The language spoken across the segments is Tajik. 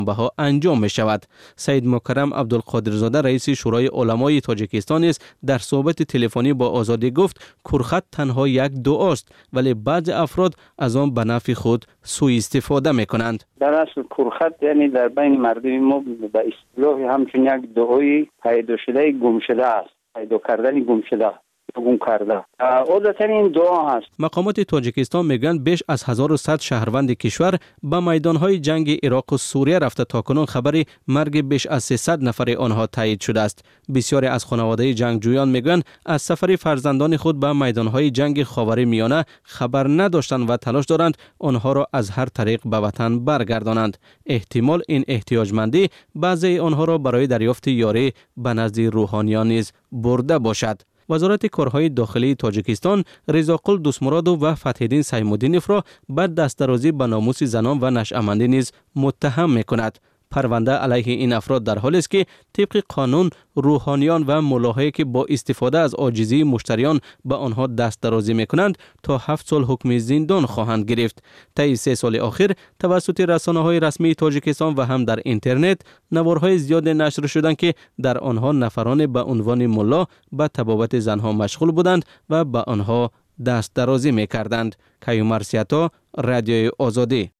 بها انجام می شود. سید مکرم عبدالقادرزاده رئیس شورای علمای تاجیکستان است در صحبت تلفنی با آزادی گفت کرخط تنها یک دعاست ولی بعض افراد از آن به نفع خود سوء استفاده می کنند. در اصل کرخط یعنی در بین مردم ما به اصطلاح همچون یک دعای پیدا شده گم شده است، پیدا کردن گم شده گم کرده. عادتا این دعا هست. مقامات تاجیکستان میگن بیش از 1100 شهروند کشور به میدانهای جنگ عراق و سوریه رفته. تاکنون خبر مرگ بیش از 300 نفر آنها تایید شده است. بسیاری از خانواده جنگجویان میگن از سفر فرزندان خود به میدانهای جنگ خاورمیانه خبر نداشتند و تلاش دارند آنها را از هر طریق به وطن برگردانند. احتمال این احتیاجمندی بعضی آنها را برای دریافت یاری به نزد روحانیان نیز برده باشد. وزارت کارهای داخلی تاجیکستان رضاقل دوستمرادو و فتح‌الدین سیم‌الدینوف را بر دست‌درازی به ناموس زنان و نشأه‌مندی نیز متهم می‌کند. پرونده علیه این افراد در حالی است که طبق قانون روحانیان و ملاهایی که با استفاده از عاجزی مشتریان به آنها دست درازی میکنند تا 7 سال حکم زندان خواهند گرفت. طی 3 سال اخیر توسط رسانه‌های رسمی تاجیکستان و هم در اینترنت نوارهای زیاد نشر شدند که در آنها نفران به عنوان ملا به تبابت زنها مشغول بودند و به آنها دست درازی میکردند. کیومر سیاتا، رادیوی آزادی.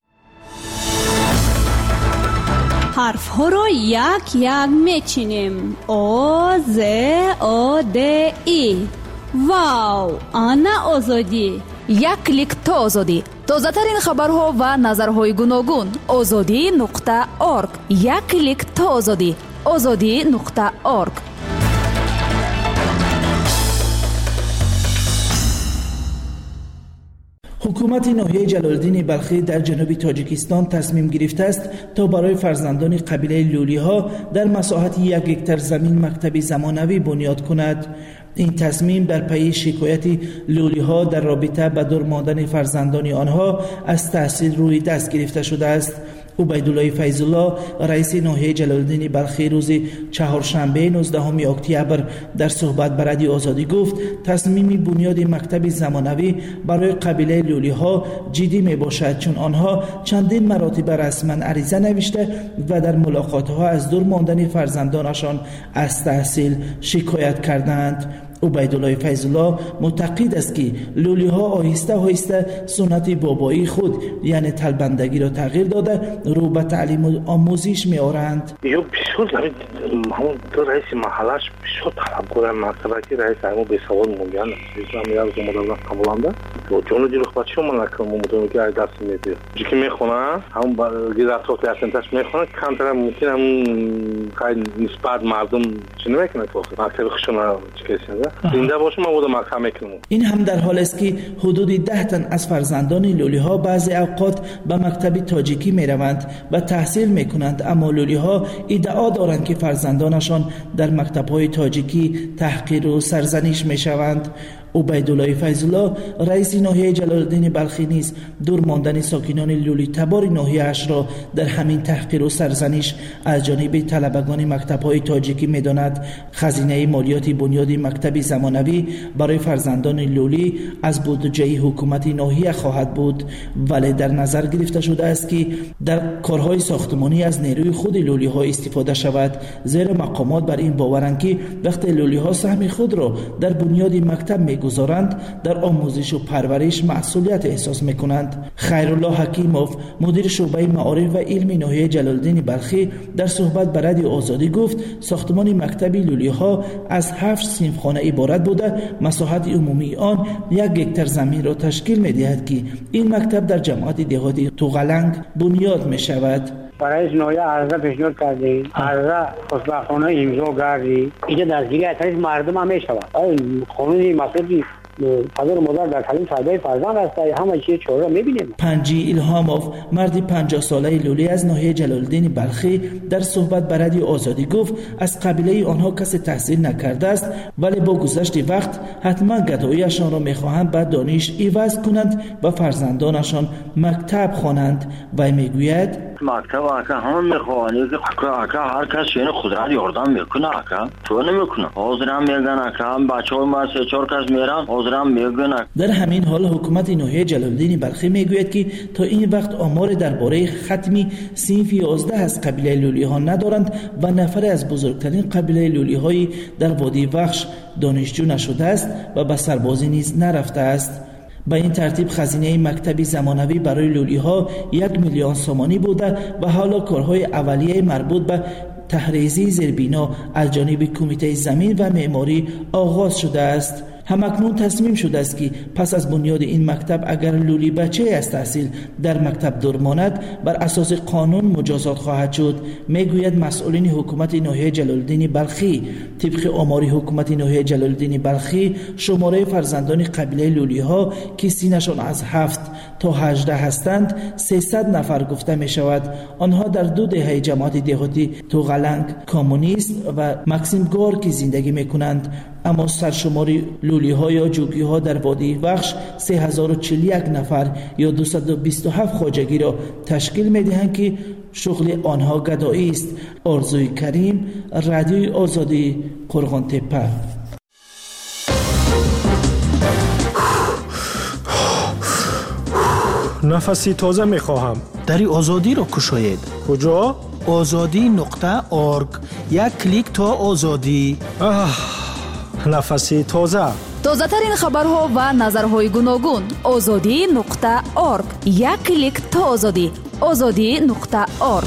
حرف ها را یک یک میچینیم. آ ز آ د ای. واو، آنا آزادی. یک کلیک تا آزادی. تازه ترین خبرها و نظرهای گوناگون. azadi.org. یک کلیک تا آزادی. azadi.org. حکومت ناحیه جلال‌الدین بلخی در جنوب تاجیکستان تصمیم گرفته است تا برای فرزندان قبیله لولی‌ها در مساحت 1 هکتار زمین مکتب زمانوی بنیاد کند. این تصمیم در پی شکایت لولی‌ها در رابطه به دور ماندن فرزندان آنها از تحصیل روی دست گرفته شده است. عبیدالله فیض‌الله رئیس ناحیه جلال‌الدین بلخی روز چهارشنبه 19 اکتبر در صحبت با رادیو آزادی گفت تصمیم بنیاد مکتب زمانوی برای قبیله لولی‌ها جدی می باشد، چون آنها چندین مراتب رسما عریضه نوشته و در ملاقات‌ها از دور ماندن فرزندانشان از تحصیل شکایت کردند. عبیدالله فیض‌الله معتقد است که لولی‌ها آهسته آهسته سنت بابایی خود یعنی تلبندگی را تغییر داده رو به تعلیم و آموزش می‌آورند. یا بسیار همون دو رئیس محلش بسیار طلبکار مرتبه رئیس همون به سوال موندن میگم از مدرس قبولنده و جون دیگه بچه‌ها من که مدرن که از دست میده چیزی میخونه هم گذشته اسنتش میخونه کانتر ممکن هم کای نسبت مردم چی نمیکنه تو مکتب خشونه چیکه زنده باشه ما بود مکتب میکنم. این هم در حالی است که حدود 10 تن از فرزندان لولی‌ها بعضی اوقات به مکتب تاجیکی میروند و تحصیل میکنند، اما لولی‌ها ادعا دارند که فرزندانشان در مکتب‌های تاجیکی تحقیر و سرزنش میشوند. عبیدالله فیض‌الله رئیس ناحیه جلال‌الدین بلخی نیز دور ماندن ساکنان لولی تبار ناحیه اش را در همین تحقیر و سرزنش از جانب طلبگان مکتب‌های تاجیکی می‌داند. خزینه مالیات بنیاد مکتب زمانوی برای فرزندان لولی از بودجه حکومت ناحیه خواهد بود، ولی در نظر گرفته شده است که در کارهای ساختمانی از نیروی خود لولی‌ها استفاده شود، زیرا مقامات بر این باورند که وقتی لولی‌ها سهم خود را در بنیاد مکتب گذارند در آموزش و پرورش مسئولیت احساس میکنند. خیرالله حکیموف مدیر شعبه معارف و علمی ناحیه جلال‌الدین بلخی در صحبت با رادیو آزادی گفت ساختمان مکتب لولی‌ها از 7 صنفخانه عبارت بوده. مساحت عمومی آن 1 هکتار زمین را تشکیل می‌دهد که این مکتب در جماعت دهاتی توغلنگ بنیاد می‌شود. برای ناحیه عرضه پیشنهاد کردیم، عرضه خوشبختانه امضا کردیم. اینجا دستگیری از مردم هم میشود. قانونی مسئله پدر و مادر در تعلیم فایده فرزند است، همه چیز چهره میبینیم. پنجی الهاموف مرد 50 ساله لولی از ناحیه جلال‌الدین بلخی در صحبت با رادیو آزادی گفت از قبیله آنها کسی تحصیل نکرده است، ولی با گذشت وقت حتما گداییشان را میخواهند به دانش عوض کنند و فرزندانشان مکتب خوانند. و میگوید مکتب اکا همه میخوانی که اکا هر کس یعنی خود را یاردم میکنه اکا تو نمیکنه حاضرم میگن اکا بچه های ما 3-4 کس میرن حاضرم میگن. در همین حال حکومت ناحیه جلال‌الدین بلخی میگوید که تا این وقت آمار درباره ختمی صنف 11 از قبیله لولی ها ندارند و نفر از بزرگترین قبیله لولی های در وادی وخش دانشجو نشده است و به سربازی نیز نرفته است. به این ترتیب خزینه مکتبی زمانوی برای لولی ها 1 میلیون سومانی بوده و حالا کارهای اولیه مربوط به تحریزی زیربنا از جانب کمیته زمین و معماری آغاز شده است. همکنون تصمیم شده است که پس از بنیاد این مکتب اگر لولی بچه از تحصیل در مکتب دور ماند بر اساس قانون مجازات خواهد شد، میگوید مسئولین حکومت ناحیه جلال‌الدین بلخی. طبق آمار حکومت ناحیه جلال‌الدین بلخی شماره فرزندان قبیله لولی ها که سینشان از 7 تا 18 هستند 300 نفر گفته می شود. آنها در 2 دهه جماعت دهاتی توغلنگ کامونیست و مکسیم گورکی زندگی می کنند، اما سرشماری لولی ها یا جوگی ها در وادی وخش 3041 نفر یا 227 خواجگی را تشکیل می دهند که شغل آنها گدایی است. آرزوی کریم، رادیوی آزادی، قرغان تپه. نفسی تازه می خواهم. دری آزادی را کشاید. کجا؟ azadi.org. یک کلیک تا آزادی. نفسی تازه. تازه‌ترین خبرها و نظرهای گوناگون. azadi.org. یک کلیک تا آزادی. azadi.org.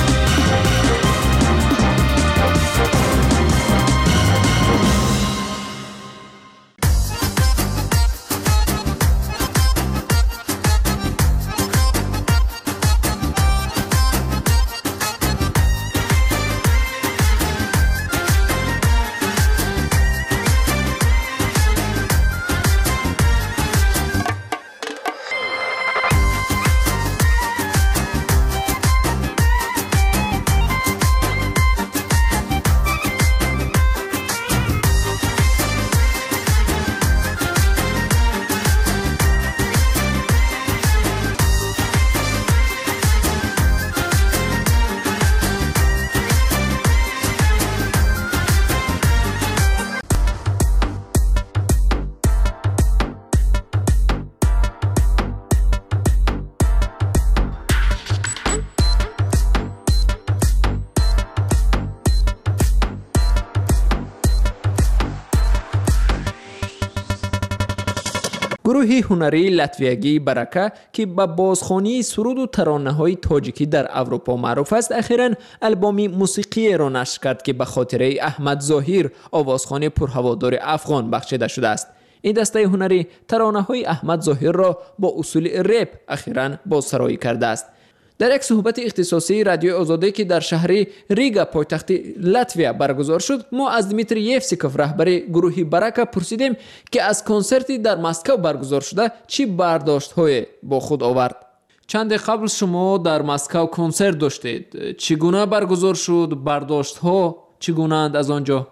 گروه هنری لاتویایی برکه که به بازخوانی سرود و ترانه‌های تاجیکی در اروپا معروف است، اخیراً البومی موسیقی را نشر کرد که به خاطره احمد ظاهر آوازخوان پرهوادار افغان بخشیده شده است. این دسته هنری ترانه‌های احمد ظاهر را با اصول رپ اخیراً بازسرایی کرده است. در یک صحبت اختصاصی رادیوی آزادی که در شهر ریگا پایتخت لاتویا برگزار شد، ما از دمیتری یفسیکوف رهبر گروه برکه پرسیدیم که از کنسرتی در مسکو برگزار شده چی برداشت‌های با خود آورد. چند قبل شما در مسکو کنسرت داشتید. چگونه برگزار شد؟ برداشت‌ها چگونه‌اند از آنجا؟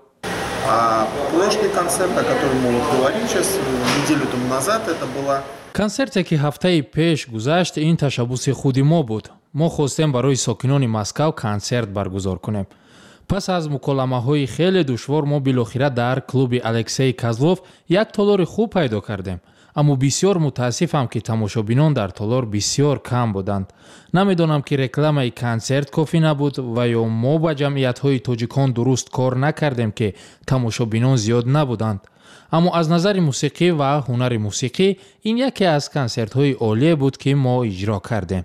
Прошлый концерт, о котором мы говорили сейчас, неделю тому назад, это была концерте ки ҳафтаи пеш гузашт, ин ташаббуси худи мо буд. мо хостем барои сокинони Москав концерт баргузор кунем. пас аз муколамаҳои хеле душвор мо билохира дар клуби Алексей Козлов як толори хуб пайдо кардем. аммо бисёр мутаассифам ки тамошобинон дар толор бисёр кам буданд. намедонам ки рекламаи концерт кофӣ набуд ва ё мо ба ҷамъиятҳои тоҷикон дуруст кор накардем ки тамошобинон зиёд набуданд. аммо аз назари мусиқӣ ва ҳунари мусиқӣ ин яке аз консертҳои олие буд ки мо иҷро кардем.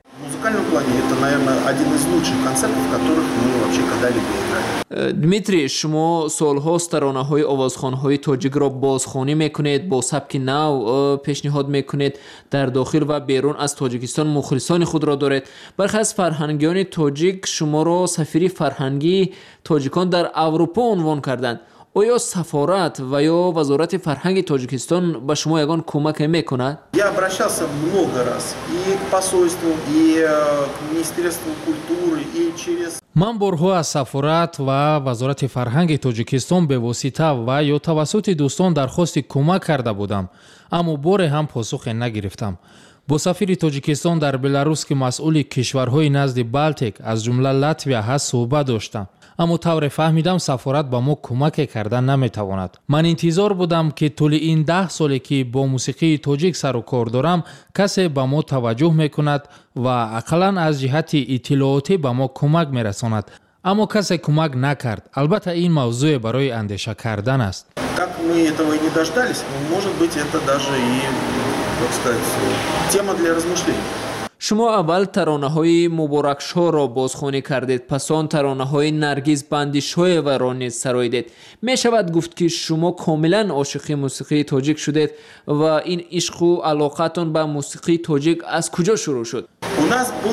дмитрий, шумо солҳост таронаҳои овозхонҳои тоҷикро бозхонӣ мекунед, бо сабки нав пешниҳод мекунед, дар дохил ва берун аз тоҷикистон мухлисони худро доред. бархе аз фарҳангиёни тоҷик шуморо сафири фарҳангии тоҷикон дар аврупо унвон карданд. оё сафорат ва ё вазорати фарҳанги тоҷикистон ба шумо ягон кӯмаке мекунад? Я обращался много раз и к посольству, и к Министерству культуры, и через... ман борҳо аз сафорат ва вазорати фарҳанги тоҷикистон бевосита ва ё тавассути дӯстон дархости кӯмак карда будам, аммо боре ҳам посухе нагирифтам. бо сафири тоҷикистон дар беларус ки масъули кишварҳои назди балтик аз ҷумла латвия ҳаст суҳбат доштам. аммо тавре фаҳмидам сафорат ба мо кӯмаке карда наметавонад. ман интизор будам ки тӯли ин 10 соле ки бо мусиқии тоҷик сару кор дорам касе ба мо таваҷҷӯҳ мекунад ва ақаллан аз ҷиҳати иттилоотӣ ба мо кӯмак мерасонад. аммо касе кӯмак накард. албатта ин мавзӯе барои андеша кардан аст. Так мы этого и не дождались, но может быть это даже и, так сказать, тема для размышлений. шумо аввал таронаҳои муборакшоҳро бозхонӣ кардед, пас он таронаҳои наргиз бандишоеваро низ сароидед. мешавад гуфт ки шумо комилан ошиқи мусиқии тоҷик шудед ва ин ишқу алоқатон ба мусиқии тоҷик аз куҷо шурӯъ шуд? У нас был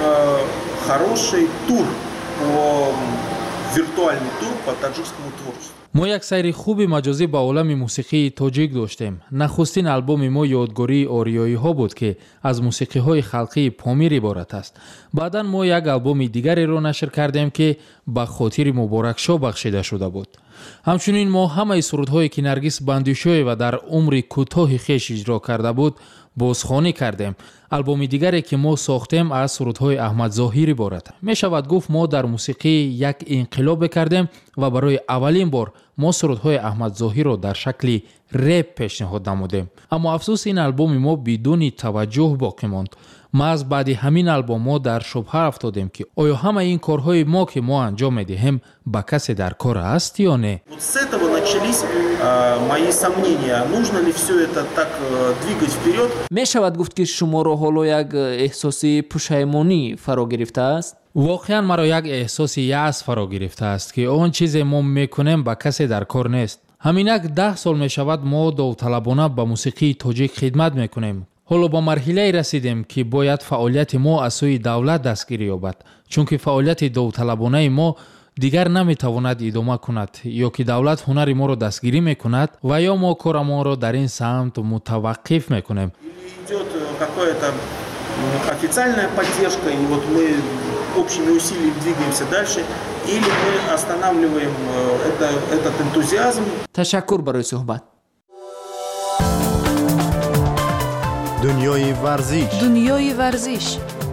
хороший тур, виртуальный тур по таджикскому творчеству. мо як сайри хуби маҷозӣ ба олами мусиқии тоҷик доштем. нахустин албоми мо ёдгории ориёиҳо буд ки аз мусиқиҳои халқии помир иборат аст. баъдан мо як албоми дигареро нашр кардем ки ба хотири муборакшо бахшида шуда буд. ҳамчунин мо ҳамаи сурудҳое ки наргиз бандишоева дар умри кӯтоҳи хеш иҷро карда буд бозхонӣ кардем. албоми дигаре ки мо сохтем аз сурудҳои аҳмадзоҳир иборат. мешавад гуфт мо дар мусиқӣ як инқилобе кардем ва барои аввалин бор мо сурудҳои аҳмадзоҳирро дар шакли реп пешниҳод намудем. аммо афсӯс ин албоми мо бидуни таваҷҷӯҳ боқӣ монд. маҳз баъди ҳамин албомҳо дар шубҳа афтодем ки оё ҳамаи ин корҳои мо ки мо анҷом медиҳем ба касе дар кор аст ё не. С этого начались мои сомнения, нужно ли все это так двигать вперед. мешавад гуфт ки шуморо ҳоло як эҳсоси пушаймонӣ фаро гирифтааст? воқеан маро як эҳсоси яъс фаро гирифтааст ки он чизе мо мекунем ба касе дар кор нест. ҳаминак 10 сол мешавад мо довталабона ба мусиқии тоҷик хидмат мекунем. ҳоло ба марҳилае расидем ки бояд фаъолияти мо аз сӯи давлат дастгирӣ ёбад, чунки фаъолияти довталабонаи мо дигар наметавонад идома кунад, ё ки давлат ҳунари моро дастгирӣ мекунад ва ё мо корамонро дар ин самт мутаваққиф мекунем. Идёт какая-то официальная поддержка, и вот мы общими усилиями двигаемся дальше, или мы останавливаем этот энтузиазм. ташаккур барои суҳбат. дунёи варзиш. дунёи варзиш.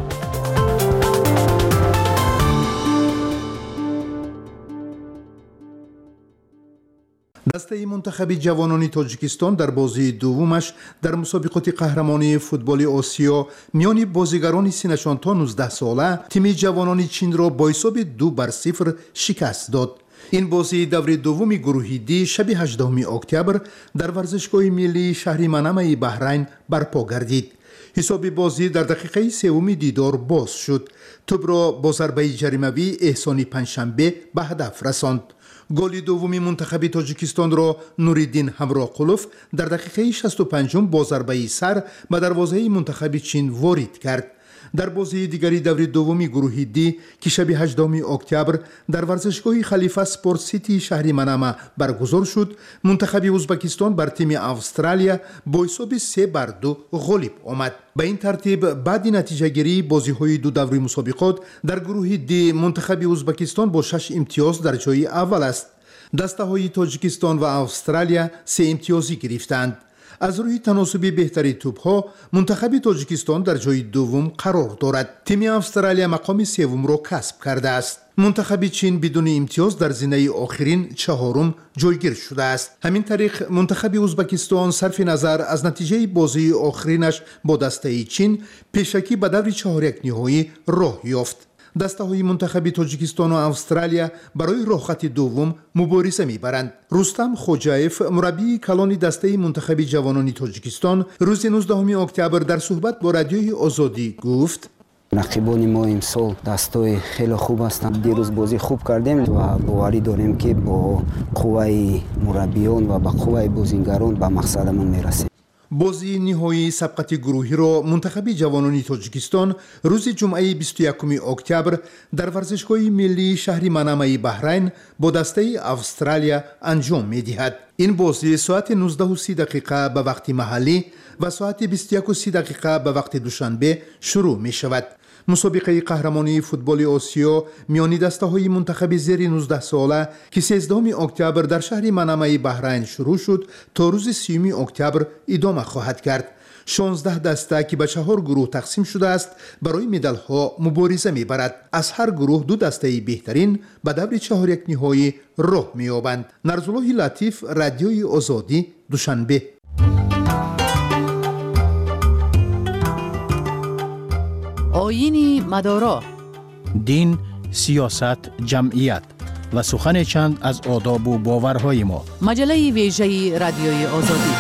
дастаи мунтахаби ҷавонони тоҷикистон дар бозии дуввумаш дар мусобиқоти қаҳрамонии футболи осиё миёни бозигарони синашон то 19 сола тими ҷавонони чинро бо ҳисоби 2-0 шикаст дод. ин бозии даври дуввуми гурӯҳи ди шаби 18 октябр дар варзишгоҳи миллии шаҳри Манамаи Баҳрайн барпо гардид. ҳисоби бозӣ дар дақиқаи севуми дидор боз шуд. тӯбро бо зарбаи ҷаримавӣ эҳсони панҷшанбе ба ҳадаф расонд. голи дуввуми мунтахаби тоҷикистонро Нуриддин Ҳамроқулов дар дақиқаи 65 бо зарбаи сар ба дарвозаи мунтахаби чин ворид кард. дар бозии дигари даври дуввуми гурӯҳи ди ки шаби 18 октябр дар варзишгоҳи Халифа Спорт Сити шаҳри Манама баргузор шуд, мунтахаби Узбекистон бар тими Австралия бо ҳисоби 3-2 ғолиб омад. ба ин тартиб баъди натиҷагирии бозиҳои ду даври мусобиқот дар гурӯҳи ди мунтахаби Узбекистон бо 6 имтиёз дар ҷои аввал аст. дастаҳои Тоҷикистон ва Австралия 3 имтиёзӣ гирифтанд. аз рӯи таносуби беҳтари тӯбҳо мунтахаби тоҷикистон дар ҷои дуввум қарор дорад. тими Австралия мақоми севумро касб кардааст. мунтахаби чин бидуни имтиёз дар зинаи охирин чаҳорум ҷойгир шудааст. ҳамин тариқ мунтахаби Узбекистон сарфи назар аз натиҷаи бозии охиринаш бо дастаи чин пешакӣ ба даври чаҳорякниҳоӣ роҳ ёфт. дастаҳои мунтахаби тоҷикистону австралия барои роҳхати дуввум мубориза мебаранд. рустам хоҷаев, мураббии калони дастаи мунтахаби ҷавонони тоҷикистон, рӯзи 19 октябр дар суҳбат бо радиои Озодӣ гуфт: рақибони мо имсол дастаи хеле хуб ҳастанд. дирӯз бозӣ хуб кардем ва боварӣ дорем ки бо қувваи мураббиён ва ба қувваи бозингарон ба мақсадамон мерасем. бозии ниҳоии сабқати гурӯҳиро мунтахаби ҷавонони тоҷикистон рӯзи ҷумъаи 21 октябр дар варзишгоҳи миллии шаҳри Манамаи Баҳрайн бо дастаи Австралия анҷом медиҳад. ин бозӣ соати 19:30 ба вақти маҳаллӣ ва соати 21:30 ба вақти душанбе шурӯъ мешавад. мусобиқаи қаҳрамонии футболи осиё миёни дастаҳои мунтахаби зери 19 сола ки 13 октябр дар шаҳри Манамаи Баҳрайн шурӯъ шуд то рӯзи 30 октябр идома хоҳад кард. 16 دسته که به 4 گروه تقسیم شده است برای مدال ها مبارزه میبرد. از هر گروه 2 دسته بهترین به دور 4 نهایی راه مییابند. نرزالله لطیف، رادیوی آزادی، دوشنبه. آیین مدارا، دین، سیاست، جمعیت و سخن چند از آداب و باورهای ما. مجله ویژه رادیوی آزادی.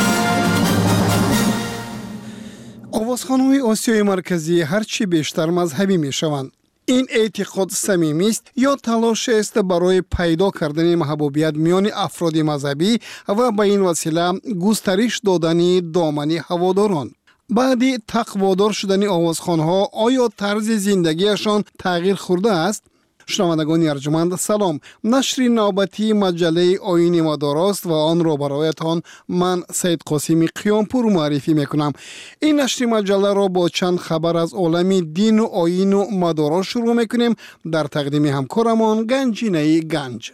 آوازخوان‌های آسیای مرکزی هرچی بیشتر مذهبی میشوند. این اعتقاد صمیمی است یا تلاش است برای پیدا کردن محبوبیت میان افراد مذهبی و به این وسیله گسترش دادن دامن هواداران. بعد تقوادار شدن آوازخوان‌ها آیا طرز زندگیشان تغییر خورده است؟ شنوندگان ارجمند سلام. نشر نوبتی مجله آیین مداراست و آن را برایتان من سید قاسمی قیامپور معرفی میکنم. این نشر مجله را با چند خبر از عالم دین و آیین و مدارا شروع میکنیم. در تقدیم همکارمان گنجینه گنج.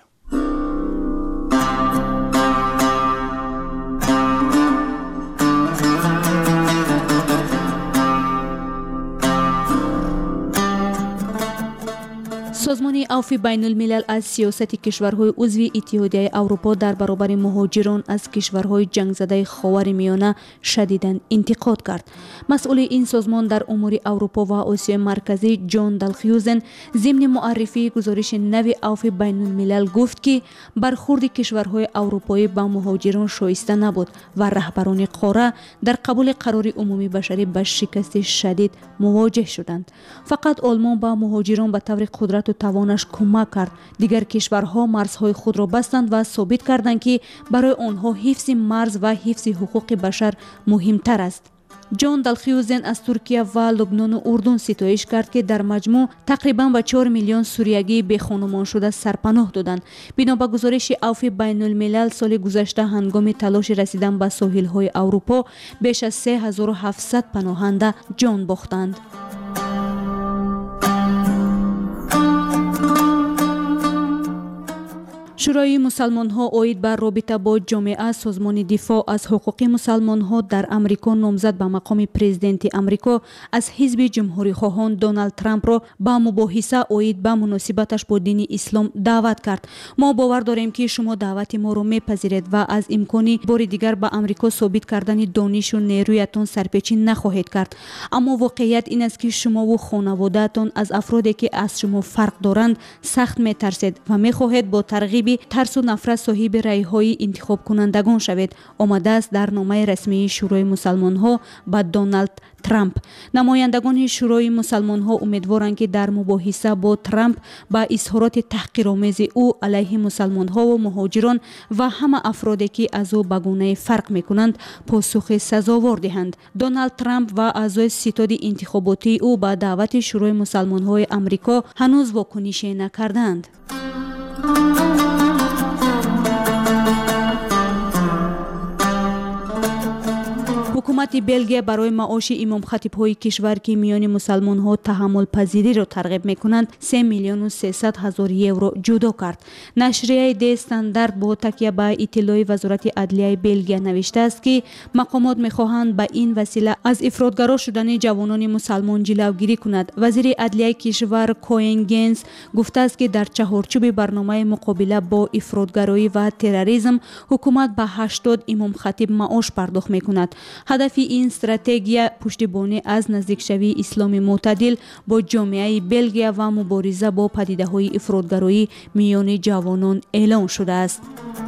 سازمان عفو بین الملل از سیاست کشورهای عضو اتحادیه اروپا در برابر مهاجران از کشورهای جنگ زده خاور میانه شدیداً انتقاد کرد. مسئول این سازمان در امور اروپا و آسیای مرکزی جان دالخیوزن ضمن معرفی گزارش نو عفو بین الملل گفت که برخورد کشورهای اروپایی با مهاجران شایسته نبود و رهبران قاره در قبول قرار عمومی بشری با شکست شدید مواجه شدند. فقط آلمان با مهاجران به طور قدرت و توانش کمک کرد. دیگر کشورها مرزهای خود را بستند و ثابت کردند که برای آنها حفظ مرز و حفظ حقوق بشر مهمتر است. جان دالخیوزن از ترکیه و لبنان و اردن ستایش کرد که در مجموع تقریباً به 4 میلیون سوریگی به خانمان شده سرپناه دادند. بنا به گزارش عفو بین الملل سال گذشته هنگام تلاش رسیدن به ساحل‌های اروپا بیش از 3700 پناهنده جان باختند. شورای مسلمان ها اوید بر رابطه با جامعه سازمان دفاع از حقوق مسلمان ها در امریکا نامزد به مقام پرزیدنت امریکا از حزب جمهوری خواهان دونالد ترامپ را با مباحثه اوید به مناسبتش با دین اسلام دعوت کرد. ما باور داریم که شما دعوت ما را میپذیرید و از امکانی بار دیگر به امریکا ثابت کردن دانش و نیرویتان سرپیچی نخواهید کرد. اما واقعیت این است که شما و خانواده‌تان از افرادی که از شما فرق دارند سخت میترسید و میخواهید با ترغیب ترس و نفرت صاحب رأی‌های انتخاب کنندگان شوید. آمده است در نامه رسمی شورای مسلمان ها با دونالد ترامپ. نمایندگان شورای مسلمان ها امیدوارند که در مباحثه با ترامپ با اظهارات تحقیرآمیز او علیه مسلمان ها و مهاجران و همه افرادی که از او به گونه فرق میکنند پاسخ سزاوار دهند. دونالد ترامپ و اعضای ستاد انتخاباتی او با دعوت شورای مسلمان های امریکا هنوز واکنش نکردند. حکومت بلژیه برای معاش امام خطیب‌های کشور که میان مسلمان‌ها تحمل پذیری را ترغیب می‌کنند 3 میلیون و 300 هزار یورو جدا کرد. نشریه دی استاندارد با تکیه به اطلاع وزارت عدلیه بلژیه نوشته است که مقامات می‌خواهند به این وسیله از افراطگرا شدن جوانان مسلمان جلوگیری کند. وزیر عدلیه کشور کوینگنز گفته است که در چهارچوب برنامه مقابله با افراطگرایی و تروریسم حکومت به 80 امام خطیب معاش پرداخت می‌کند. هدف این استراتژی پشتیبانی از نزدیکشوی اسلام معتدل با جامعه بلژیه و مبارزه با پدیده‌های افراطگرایی میان جوانان اعلام شده است.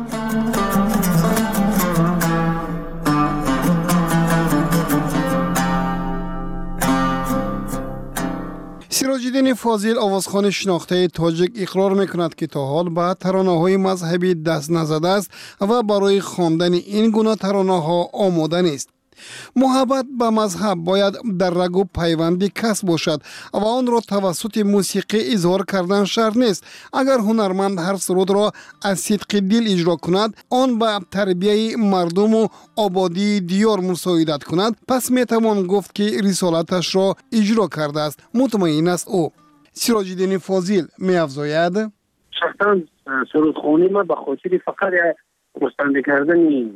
سیراج‌الدین فاضل آوازخوان شناخته تاجیک اقرار میکند که تا حال به ترانه‌های مذهبی دست نزده است و برای خواندن این گونه ترانه‌ها آماده نیست. محبت به مذهب باید در رگ و پیوند کس باشد و آن را توسط موسیقی اظهار کردن شرط نیست. اگر هنرمند هر سرود را از صدق دل اجرا کند، آن به تربیه مردم و آبادی دیار مساعدت کند، پس میتوان گفت که رسالتش را اجرا کرده است. مطمئن است او. سیراج‌الدین فاضل می‌افزاید: شخصا سرودخوانی ما به خاطر فقط مستند کردن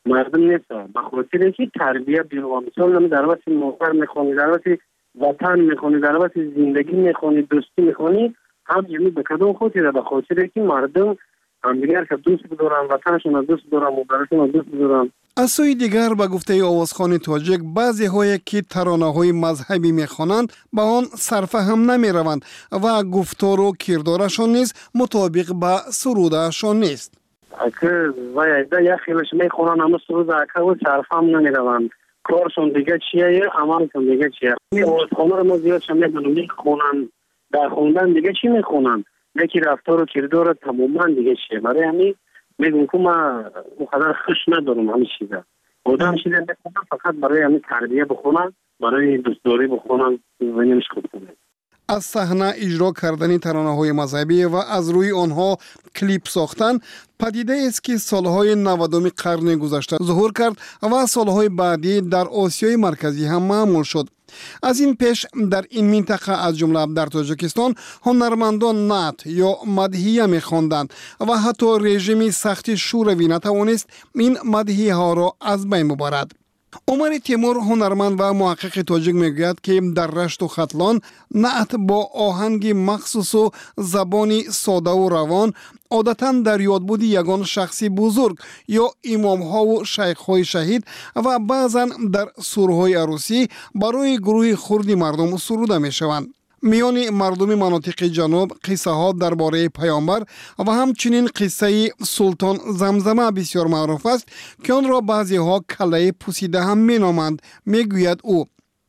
مردم نیست. به خاطر که تربیت بیرو مثال نمی در وقت موفر میخونی، در وقت وطن میخونی، در وقت زندگی میخونی، دوستی میخونی، هم یعنی به کدوم خودی را. به خاطر که مردم هم دیگر که دوست بدارن، وطنشون دوست دارن، مبارشون دوست دارن. از سوی دیگر به گفته آوازخوان تاجیک بعضی هایی که ترانه های مذهبی میخوانند به آن سرفهم نمی روند و گفتار و کردارشان نیز مطابق به سرودشان نیست. اگه وایده یا خیلیش میخونن اما سرود اکه و سرفهم نمی روند. کارشون دیگه چیه یا عملشون دیگه چیه. این آوازخوانه رو ما زیاد میدونم میخونن، در خوندن دیگه چی میخونن، یکی رفتار و کردار تماما دیگه چیه. برای همین میگم که من مقدر خوش ندارم همین چیزا. آدم چیزا بخونن فقط برای همین تربیه بخونن، برای دوستداری بخونن و نمیش خوب کنن. از صحنه اجرا کردن ترانه‌های مذهبی و از روی آنها کلیپ ساختن پدیده است که سالهای 90 قرن گذشته ظهور کرد و سالهای بعدی در آسیای مرکزی هم معمول شد. از این پیش در این منطقه از جمله در تاجیکستان هنرمندان نعت یا مدحیه می‌خواندند و حتی رژیم سخت شوروی نتوانست این مدحیه ها را از بین ببرد. عمر تیمور هنرمند و محقق تاجیک میگوید که در رشت و ختلان نعت با آهنگ مخصوص و زبانی ساده و روان عادتاً در یاد بودی یگان شخصی بزرگ یا امام ها و شیخ های شهید و بعضاً در سورهای عروسی برای گروه خردی مردم سروده می شوند. میان مردم مناطق جنوب قصه ها درباره پیامبر و همچنین قصه سلطان زمزمه بسیار معروف است که آن را بعضی ها کله پوسیده هم می نامند. می گوید او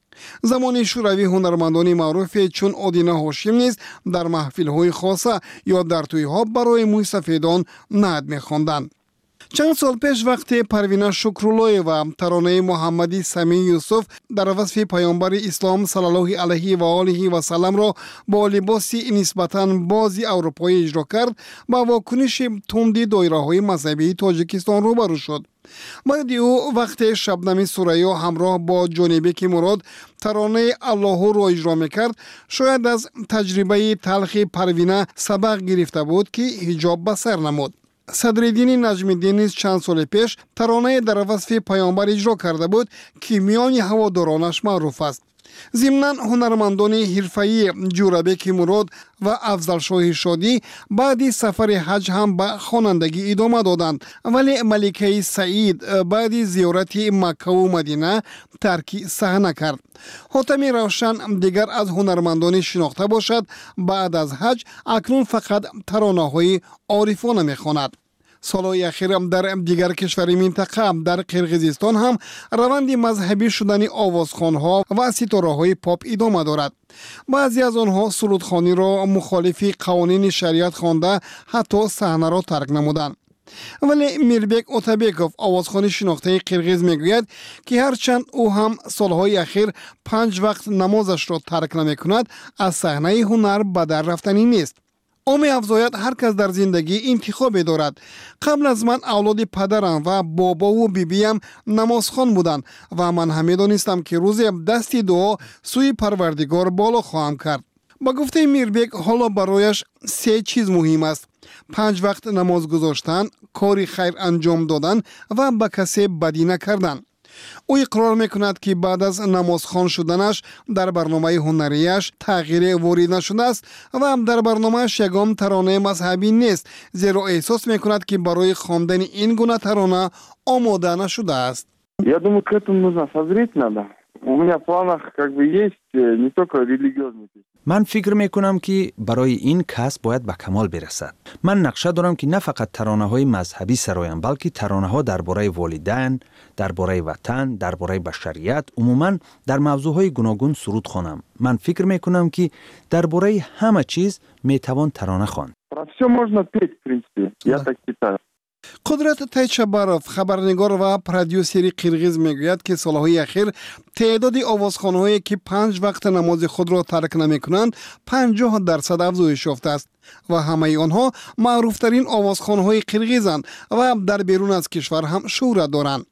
زمان شوروی هنرمندان معروف چون آدینه هاشم نیز در محفل های خاصه یا در توی ها برای موی سفیدان نعت می خواندند. چند سال پیش وقتی پروینه شکرالله و ترانه محمدی سمی یوسف در وصف پیامبر اسلام صلی الله علیه و آله و سلم را با لباسی نسبتاً بازی اروپایی اجرا کرد، با واکنش تندی دایره های مذهبی تاجیکستان روبرو شد. بعد او وقتی شبنم سوریا همراه با جانبک مراد ترانه الله را اجرا میکرد، شاید از تجربه تلخ پروینه سبق گرفته بود که حجاب به سر نمود. صدرالدین نجمی‌الدین نیز چند سال پیش ترانه در وصف پیامبر اجرا کرده بود که میان هوادارانش معروف است. ضمناً هنرمندان حرفه‌ای جوربک مراد و افضل شاه شادی بعد سفر حج هم به خوانندگی ادامه دادند، ولی ملکه سعید بعد زیارت مکه و مدینه ترک صحنه کرد. حاتم روشن دیگر از هنرمندان شناخته باشد بعد از حج اکنون فقط ترانه‌های عارفانه می‌خواند. سالهای اخیر در دیگر کشور منطقه در قرقیزستان هم روند مذهبی شدن آوازخوان‌ها و ستاره‌های پاپ ادامه دارد. بعضی از آنها سرودخوانی را مخالف قوانین شریعت خوانده حتی صحنه را ترک نمودند. ولی میربک اوتابیکوف آوازخوان شناخته قرقیز میگوید که هرچند او هم سالهای اخیر 5 وقت نمازش را ترک نمی‌کند، از صحنه هنر به در رفتنی نیست. او می افزاید هر کس در زندگی انتخابی دارد. قبل از من اولاد پدرم و بابا و بیبیم نمازخوان بودند و من هم دانستم که روزی دستی دعا سوی پروردگار بالا خواهم کرد. با گفته میربک حالا برایش 3 چیز مهم است: 5 وقت نماز گذاشتن، کاری خیر انجام دادن و به کسی بدی نکردن. او اقرار میکند که بعد از نمازخوان شدنش در برنامه هنریش تغییر وارد نشده است و هم در برنامهش یگام ترانه مذهبی نیست، زیرا احساس میکند که برای خواندن این گونه ترانه آماده نشده است. Я думаю, к этому нужно созреть надо. У меня в планах как бы есть не только религиозный. من فکر میکنم که برای این کسب باید به کمال برسد. من نقشه دارم که نه فقط ترانه های مذهبی سرایم، بلکه ترانه ها درباره والدین، درباره وطن، درباره بشریت، عموما در موضوع های گوناگون سرود خوانم. من فکر میکنم که درباره همه چیز میتوان ترانه خواند. Все можно петь, в принципе. Я так считаю. قدرت تایچباروف خبرنگار و پرودیوسر قرقیز میگوید که سالهای اخیر تعداد آوازخوان‌هایی که 5 وقت نماز خود را ترک نمی‌کنند 50% افزایش یافته است و همه آنها معروف‌ترین آوازخوان‌های قرقیزند و در بیرون از کشور هم شهرت دارند.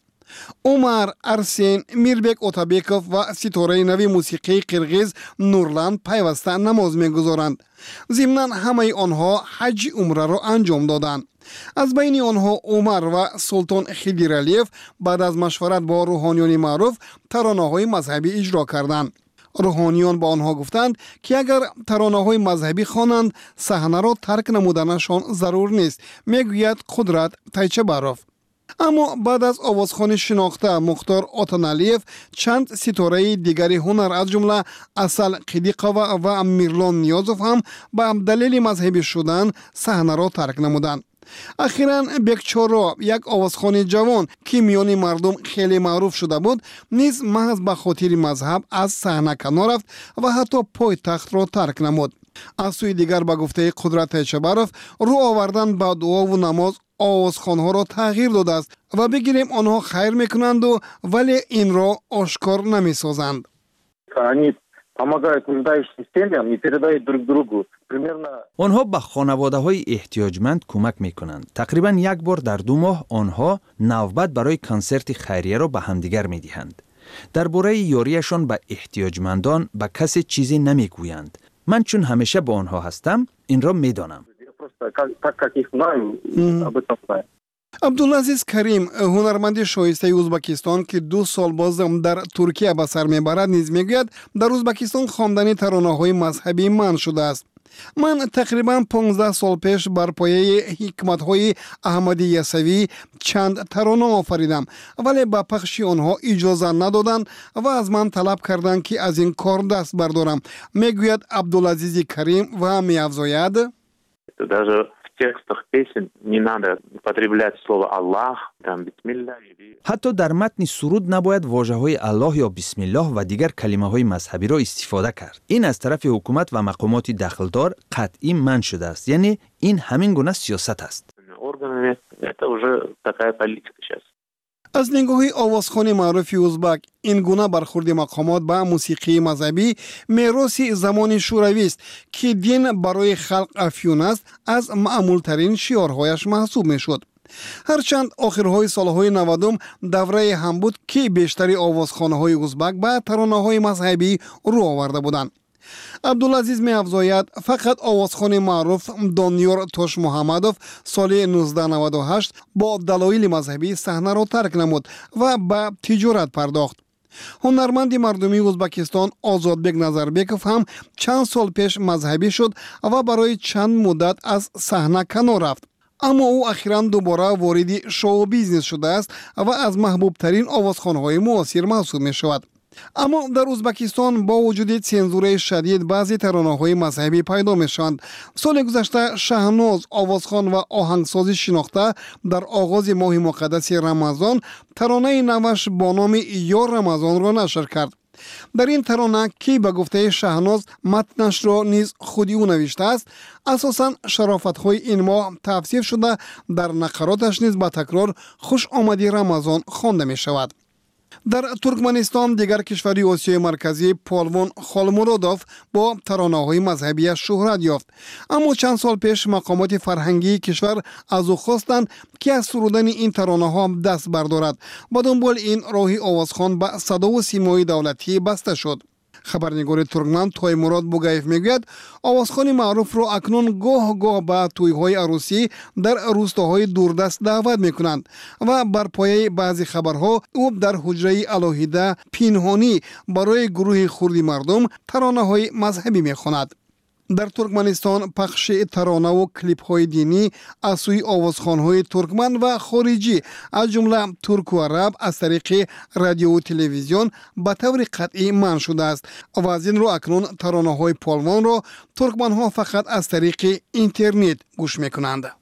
عمر ارسین، میربک اوتابیکوف و ستاره نوی موسیقی قرقیز نورلند پیوسته نماز می‌گذارند. ضمناً همه آنها حج عمره را انجام دادند. از بین آنها عمر و سلطان خدیرعلیف بعد از مشورت با روحانیان معروف ترانه‌های مذهبی اجرا کردند. روحانیان با آنها گفتند که اگر ترانه‌های مذهبی خوانند صحنه را ترک نمودنشان ضرور نیست. میگوید قدرت تایچه باروف. اما بعد از آوازخوان شناخته مختار آتنعلیف چند ستاره دیگری هنر از جمله اصل قدیقова و میرلان نیازوف هم به دلیل مذهبی شدن صحنه را ترک نمودند. اخیراً بکچورو یک آوازخوان جوان که میان مردم خیلی معروف شده بود نیز محض به خاطر مذهب از صحنه کنار رفت و حتی پای تخت را ترک نمود. از سوی دیگر به گفته قدرت چبرف رو آوردن به دعا و نماز آوازخوانها را تغییر داده است و بگیریم آنها خیر میکنند و ولی این را آشکار نمیسازند. آنها به خانواده‌های احتیاجمند کمک میکنند. تقریبا یک بار در 2 ماه آنها نوبت برای کنسرت خیریه را به همدیگر میدهند. درباره یاریشان به احتیاجمندان به کسی چیزی نمیگویند. من چون همیشه با آنها هستم این را میدانم. عبدالعزیز کریم هنرمند شایسته ازبکستان که 2 سال باز در ترکیه به سر میبرد نیز میگوید در ازبکستان خواندن ترانه‌های مذهبی منع شده است. من تقریبا 15 سال پیش بر پایه حکمت‌های احمدی یسوی چند ترانه آفریدم ولی به پخش آنها اجازه ندادند و از من طلب کردند که از این کار دست بردارم. میگوید عبدالعزیز کریم و می‌افزاید даже в текстах песен не надо употреблять слово Аллах, там бисмилlah. حتی در متن سرود نباید واژه‌های الله یا بسم الله و دیگر کلمه‌های مذهبی را استفاده کرد. این از طرف حکومت و مقامات دخلدار قطعی منع شده است. یعنی این همین گونه سیاست است. Органами это уже такая политика сейчас. از نگاه آوازخوان معروف ازبک این گونه برخورد مقامات به موسیقی مذهبی میراث زمان شوروی است که دین برای خلق افیون است از معمولترین شعارهایش محسوب میشد. هرچند آخرهای سالهای 90 دوره هم بود که بیشتری آوازخوانهای ازبک به ترانه‌های مذهبی رو آورده بودند. عبدالعزیز می‌افزاید فقط آوازخوان معروف دانیار توش محمدوف سال 1998 با دلایل مذهبی صحنه را ترک نمود و به تجارت پرداخت. هنرمند مردمی ازبکستان آزادبek نظربekov هم چند سال پیش مذهبی شد و برای چند مدت از صحنه کنار رفت. اما او اخیراً دوباره وارد شو بیزنس شده است و از محبوب ترین آوازخوان‌های معاصر محسوب می شود. اما در ازبکستان با وجود سانسور شدید بعضی ترانه‌های مذهبی پیدا می‌شوند. سال گذشته شهناز آوازخوان و آهنگساز شناخته در آغاز ماه مقدس رمضان ترانه نوش با نام یا رمضان را نشر کرد. در این ترانه که به گفته شهناز متنش را نیز خودی او نوشته است، اساساً شرافت‌های این ماه تفسیر شده در نقراتش نیز با تکرار خوش آمدی رمضان خوانده می‌شود. در ترکمنستان دیگر کشوری آسیای مرکزی پالوان خالمورادوف با ترانه‌های مذهبی شهرت یافت. اما چند سال پیش مقامات فرهنگی کشور از او خواستند که از سرودن این ترانه‌ها دست بردارد. با دنبال این راهی آوازخوان به صدا و سیمای دولتی بسته شد. خبرنگار ترکمن تویموراد بوگایف میگوید آوازخوان معروف را اکنون گاه به توی‌های عروسی در روستاهای دوردست دعوت میکنند و بر پایه بعضی خبرها او در حجره علاهیده پنهانی برای گروه خردی مردم ترانه‌های مذهبی میخواند. در ترکمنستان پخش ترانه و کلیپ های دینی از سوی آوازخوان‌های ترکمن و خارجی از جمله ترک و عرب از طریق رادیو و تلویزیون به طور قطعی منع شده است و از این رو اکنون ترانه‌های پالوان را ترکمن‌ها فقط از طریق اینترنت گوش می‌کنند.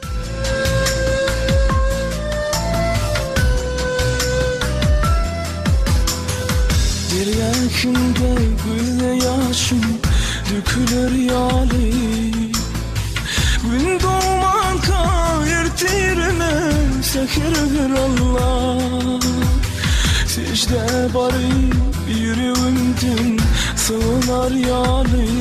Dökülür yali Gün doğman kayırtirme Sekirdir Allah Secde bari yüreğimden Sığınar yali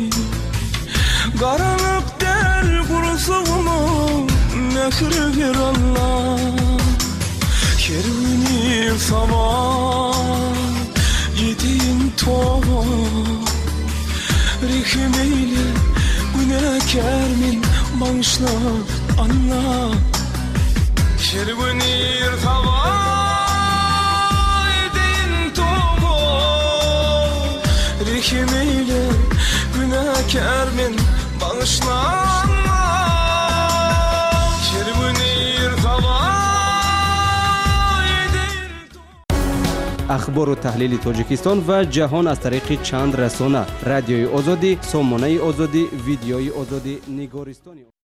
Karanlık del kurusuğumu Nekirdir Allah Kervini saman Yediğin tuğba Rihmeyle günahkar min bağışla Allah Şervenir tavay deyin tomu Rihimiyle günahkar men bağışlanma Şervenir tavay deyin اخبار و تحلیل تاجیکستان و جهان از طریق چند رسانه: رادیوی آزادی، سامانه آزادی، ویدیوی آزادی، نگارستان